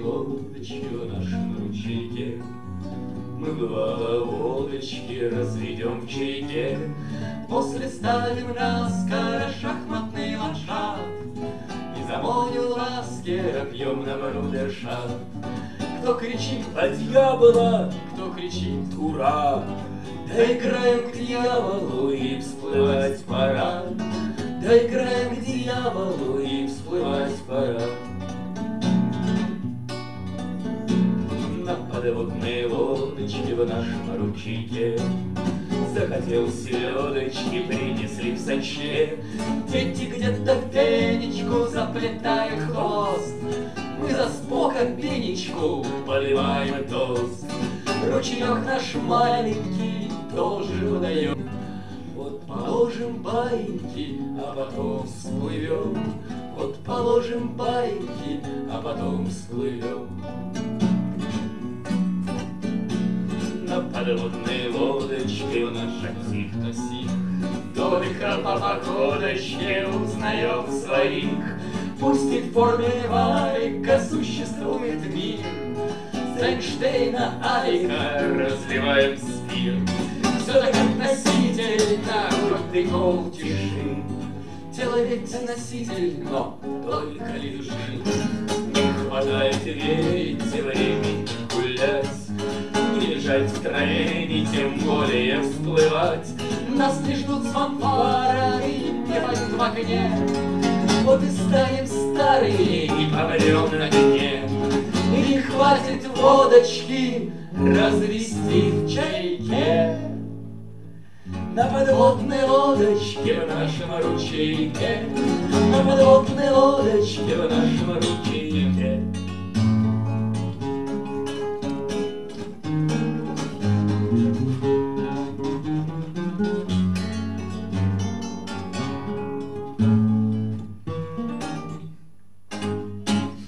лодочки в нашем ручейке. Мы, бывало, водочки разведем в чайке, после ставим наскоро шахматный ландшафт, и за морю ласкера пьем на брудершафт. Кто кричит «От дьявола!», кто кричит «Ура!», доиграем к дьяволу и всплывать пора. Доиграем к дьяволу и всплывать пора. На подводной лодочке в нашем ручейке захотел селедочки, принесли в сачке. Дети где-то пенечку заплетая хвост, мы за спока пенечку поливаем тост. Ручеек наш маленький тоже выдаем. Вот положим баиньки, а потом всплывем. Вот положим баиньки, а потом всплывем. На подводной лодочке в наших сих-то-сих вдоль по походочке узнаем своих. Пусть и в форме валика существует мир, с Эйнштейна Алика разливаем спирт. Все так как носитель наркотиков тиши. Тело ведь носитель, но только ли души. Не хватает верить, времени гулять, не лежать в траве, не тем более всплывать. Нас не ждут с фанфарами, не поют в окне. Вот и станем старые и помрем на дне. И не хватит водочки развести в чайке. На подводной лодочке в нашем ручейке, на подводной лодочке в нашем ручейке.